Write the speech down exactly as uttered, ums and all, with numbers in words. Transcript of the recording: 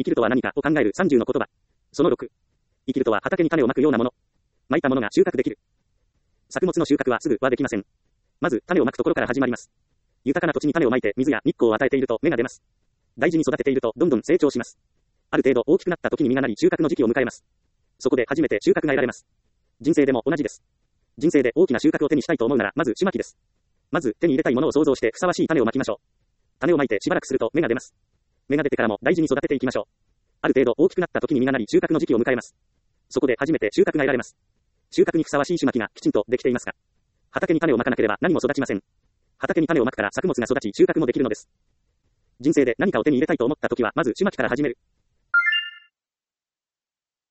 生きるとは何かを考えるさんじゅうの言葉。そのろく。生きるとは畑に種をまくようなもの。まいたものが収穫できる。作物の収穫はすぐはできません。まず、種をまくところから始まります。豊かな土地に種をまいて水や日光を与えていると芽が出ます。大事に育てているとどんどん成長します。ある程度大きくなった時に実がなり収穫の時期を迎えます。そこで初めて収穫が得られます。人生でも同じです。人生で大きな収穫を手にしたいと思うなら、まず種まきです。まず手に入れたいものを想像してふさわしい種をまきましょう。種をまいてしばらくすると芽が出ます。芽が出てからも大事に育てていきましょう。ある程度大きくなった時に実がなり収穫の時期を迎えます。そこで初めて収穫が得られます。収穫にふさわしい種まきがきちんとできていますか？畑に種をまかなければ何も育ちません。畑に種をまくから作物が育ち収穫もできるのです。人生で何かを手に入れたいと思った時はまず種まきから始める。